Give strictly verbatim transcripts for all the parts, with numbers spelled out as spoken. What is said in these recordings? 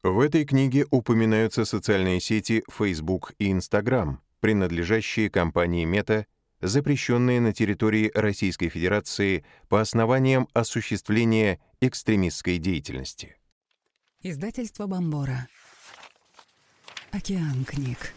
В этой книге упоминаются социальные сети Facebook и Instagram, принадлежащие компании Meta, запрещенные на территории Российской Федерации по основаниям осуществления экстремистской деятельности. Издательство Бомбора. Океан книг.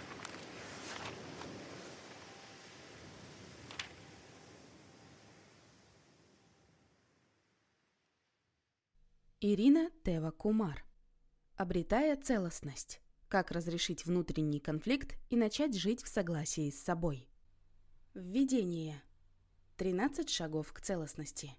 Ирина Тева-Кумар. Обретая целостность. Как разрешить внутренний конфликт и начать жить в согласии с собой. Введение. тринадцать шагов к целостности.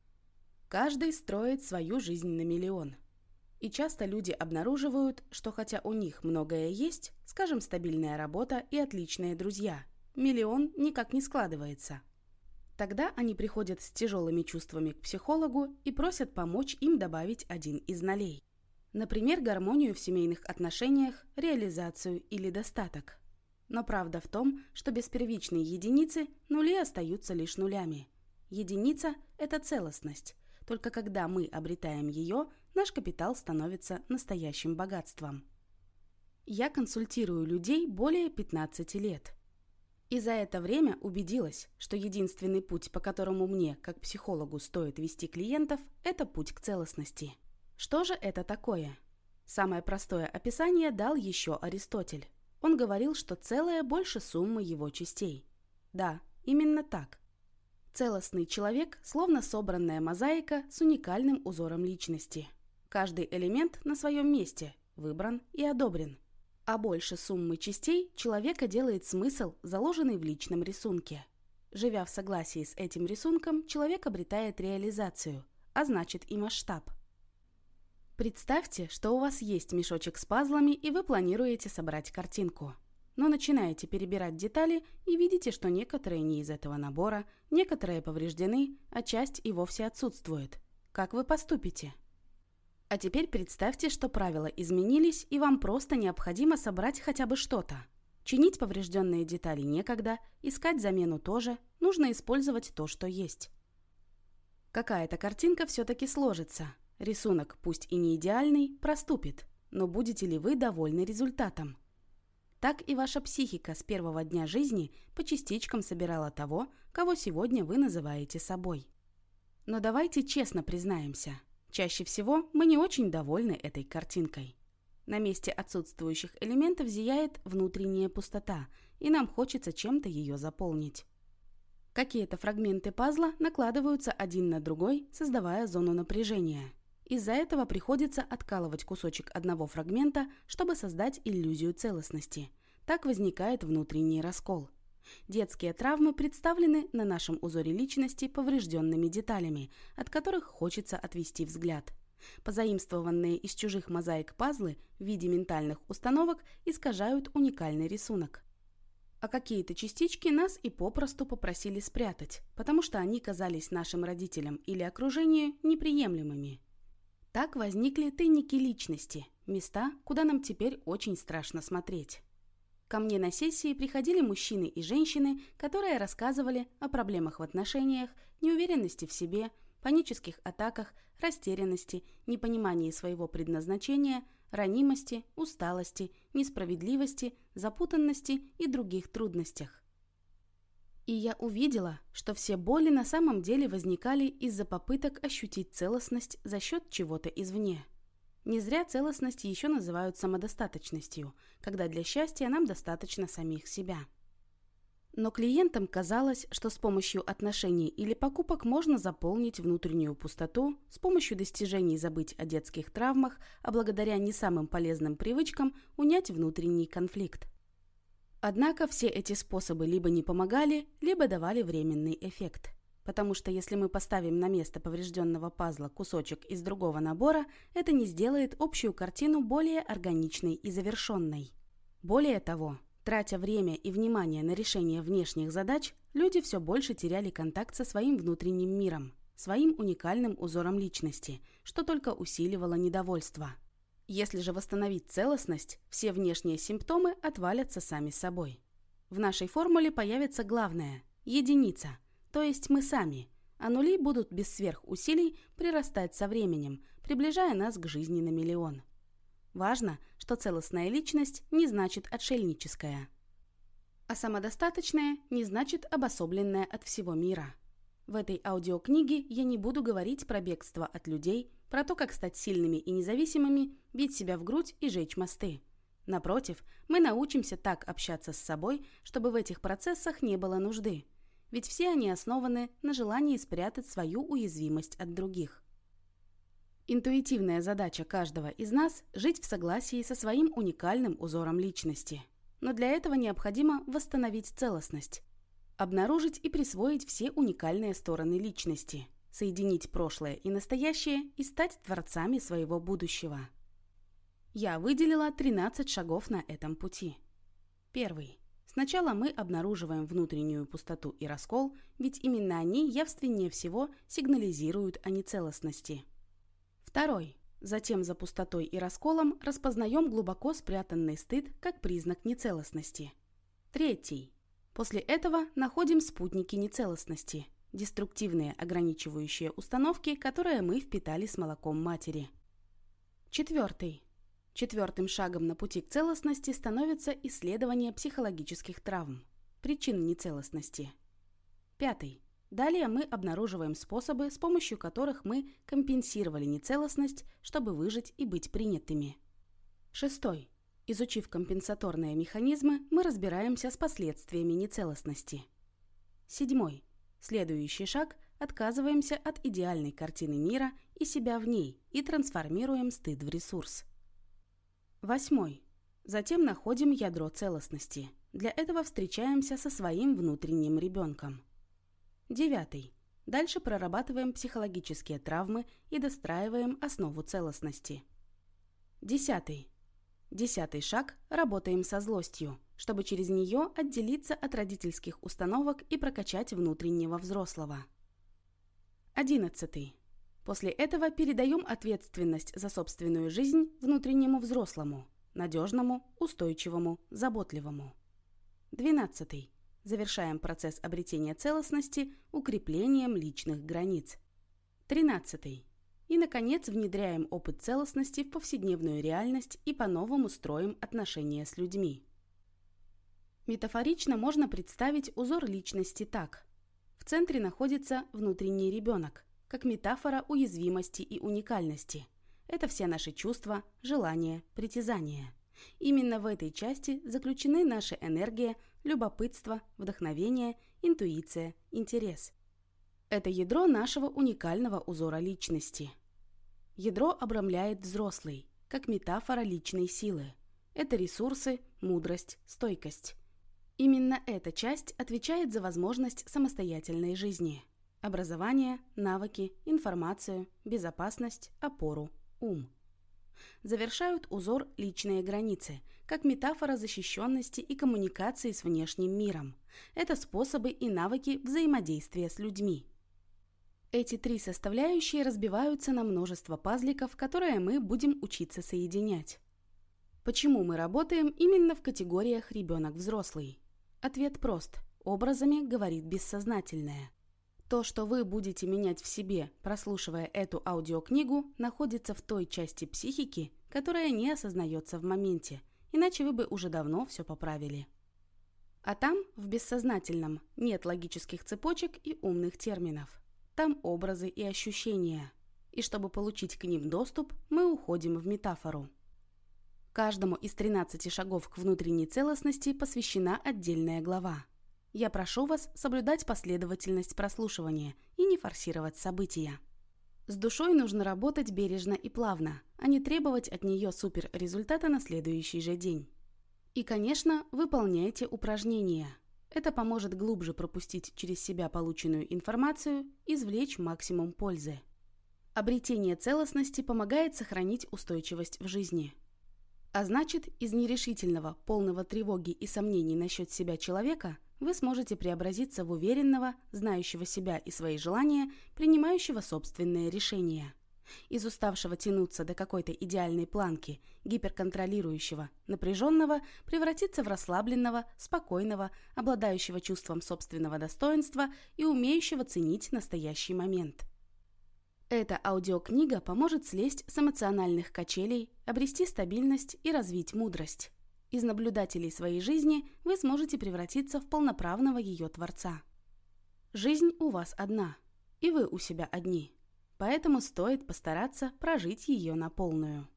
Каждый строит свою жизнь на миллион. И часто люди обнаруживают, что хотя у них многое есть, скажем, стабильная работа и отличные друзья, миллион никак не складывается. Тогда они приходят с тяжелыми чувствами к психологу и просят помочь им добавить один из нолей. Например, гармонию в семейных отношениях, реализацию или достаток. Но правда в том, что без первичной единицы нули остаются лишь нулями. Единица – это целостность. Только когда мы обретаем ее, наш капитал становится настоящим богатством. Я консультирую людей более пятнадцати лет. И за это время убедилась, что единственный путь, по которому мне, как психологу, стоит вести клиентов, это путь к целостности. Что же это такое? Самое простое описание дал еще Аристотель. Он говорил, что целое больше суммы его частей. Да, именно так. Целостный человек словно собранная мозаика с уникальным узором личности. Каждый элемент на своем месте, выбран и одобрен. А больше суммы частей человека делает смысл, заложенный в личном рисунке. Живя в согласии с этим рисунком, человек обретает реализацию, а значит и масштаб. Представьте, что у вас есть мешочек с пазлами, и вы планируете собрать картинку. Но начинаете перебирать детали и видите, что некоторые не из этого набора, некоторые повреждены, а часть и вовсе отсутствует. Как вы поступите? А теперь представьте, что правила изменились, и вам просто необходимо собрать хотя бы что-то. Чинить поврежденные детали некогда, искать замену тоже, нужно использовать то, что есть. Какая-то картинка все-таки сложится. Рисунок, пусть и не идеальный, проступит, но будете ли вы довольны результатом? Так и ваша психика с первого дня жизни по частичкам собирала того, кого сегодня вы называете собой. Но давайте честно признаемся. Чаще всего мы не очень довольны этой картинкой. На месте отсутствующих элементов зияет внутренняя пустота, и нам хочется чем-то ее заполнить. Какие-то фрагменты пазла накладываются один на другой, создавая зону напряжения. Из-за этого приходится откалывать кусочек одного фрагмента, чтобы создать иллюзию целостности. Так возникает внутренний раскол. Детские травмы представлены на нашем узоре личности поврежденными деталями, от которых хочется отвести взгляд. Позаимствованные из чужих мозаик пазлы в виде ментальных установок искажают уникальный рисунок. А какие-то частички нас и попросту попросили спрятать, потому что они казались нашим родителям или окружению неприемлемыми. Так возникли тайники личности, места, куда нам теперь очень страшно смотреть. Ко мне на сессии приходили мужчины и женщины, которые рассказывали о проблемах в отношениях, неуверенности в себе, панических атаках, растерянности, непонимании своего предназначения, ранимости, усталости, несправедливости, запутанности и других трудностях. И я увидела, что все боли на самом деле возникали из-за попыток ощутить целостность за счет чего-то извне. Не зря целостность еще называют самодостаточностью, когда для счастья нам достаточно самих себя. Но клиентам казалось, что с помощью отношений или покупок можно заполнить внутреннюю пустоту, с помощью достижений забыть о детских травмах, а благодаря не самым полезным привычкам унять внутренний конфликт. Однако все эти способы либо не помогали, либо давали временный эффект. Потому что если мы поставим на место поврежденного пазла кусочек из другого набора, это не сделает общую картину более органичной и завершенной. Более того, тратя время и внимание на решение внешних задач, люди все больше теряли контакт со своим внутренним миром, своим уникальным узором личности, что только усиливало недовольство. Если же восстановить целостность, все внешние симптомы отвалятся сами собой. В нашей формуле появится главное – единица, то есть мы сами, а нули будут без сверхусилий прирастать со временем, приближая нас к жизни на миллион. Важно, что целостная личность не значит отшельническая. А самодостаточная не значит обособленная от всего мира. В этой аудиокниге я не буду говорить про бегство от людей, про то, как стать сильными и независимыми, бить себя в грудь и жечь мосты. Напротив, мы научимся так общаться с собой, чтобы в этих процессах не было нужды. Ведь все они основаны на желании спрятать свою уязвимость от других. Интуитивная задача каждого из нас – жить в согласии со своим уникальным узором личности. Но для этого необходимо восстановить целостность, обнаружить и присвоить все уникальные стороны личности, соединить прошлое и настоящее и стать творцами своего будущего. Я выделила тринадцать шагов на этом пути. Первый. Сначала мы обнаруживаем внутреннюю пустоту и раскол, ведь именно они явственнее всего сигнализируют о нецелостности. Второй. Затем за пустотой и расколом распознаем глубоко спрятанный стыд как признак нецелостности. Третий. После этого находим спутники нецелостности, деструктивные ограничивающие установки, которые мы впитали с молоком матери. Четвертый. Четвертым шагом на пути к целостности становится исследование психологических травм, причин нецелостности. Пятый. Далее мы обнаруживаем способы, с помощью которых мы компенсировали нецелостность, чтобы выжить и быть принятыми. Шестой. Изучив компенсаторные механизмы, мы разбираемся с последствиями нецелостности. Седьмой. Следующий шаг – отказываемся от идеальной картины мира и себя в ней и трансформируем стыд в ресурс. Восьмой. Затем находим ядро целостности. Для этого встречаемся со своим внутренним ребенком. Девятый. Дальше прорабатываем психологические травмы и достраиваем основу целостности. Десятый. Десятый шаг – работаем со злостью, чтобы через нее отделиться от родительских установок и прокачать внутреннего взрослого. Одиннадцатый. После этого передаем ответственность за собственную жизнь внутреннему взрослому, надежному, устойчивому, заботливому. Двенадцатый. Завершаем процесс обретения целостности укреплением личных границ. Тринадцатый. И, наконец, внедряем опыт целостности в повседневную реальность и по-новому строим отношения с людьми. Метафорично можно представить узор личности так. В центре находится внутренний ребенок, как метафора уязвимости и уникальности. Это все наши чувства, желания, притязания. Именно в этой части заключены наша энергия, любопытство, вдохновение, интуиция, интерес. Это ядро нашего уникального узора личности. Ядро обрамляет взрослый, как метафора личной силы. Это ресурсы, мудрость, стойкость. Именно эта часть отвечает за возможность самостоятельной жизни. Образование, навыки, информацию, безопасность, опору, ум. Завершают узор личные границы, как метафора защищенности и коммуникации с внешним миром. Это способы и навыки взаимодействия с людьми. Эти три составляющие разбиваются на множество пазликов, которые мы будем учиться соединять. Почему мы работаем именно в категориях «ребенок-взрослый»? Ответ прост. Образами говорит бессознательное. То, что вы будете менять в себе, прослушивая эту аудиокнигу, находится в той части психики, которая не осознается в моменте, иначе вы бы уже давно все поправили. А там, в бессознательном, нет логических цепочек и умных терминов. Там образы и ощущения. И чтобы получить к ним доступ, мы уходим в метафору. Каждому из тринадцати шагов к внутренней целостности посвящена отдельная глава. Я прошу вас соблюдать последовательность прослушивания и не форсировать события. С душой нужно работать бережно и плавно, а не требовать от нее суперрезультата на следующий же день. И, конечно, выполняйте упражнения. Это поможет глубже пропустить через себя полученную информацию и извлечь максимум пользы. Обретение целостности помогает сохранить устойчивость в жизни. А значит, из нерешительного, полного тревоги и сомнений насчет себя человека вы сможете преобразиться в уверенного, знающего себя и свои желания, принимающего собственные решения. Из уставшего тянуться до какой-то идеальной планки, гиперконтролирующего, напряженного, превратиться в расслабленного, спокойного, обладающего чувством собственного достоинства и умеющего ценить настоящий момент. Эта аудиокнига поможет слезть с эмоциональных качелей, обрести стабильность и развить мудрость. Из наблюдателей своей жизни вы сможете превратиться в полноправного ее творца. Жизнь у вас одна, и вы у себя одни, поэтому стоит постараться прожить ее на полную.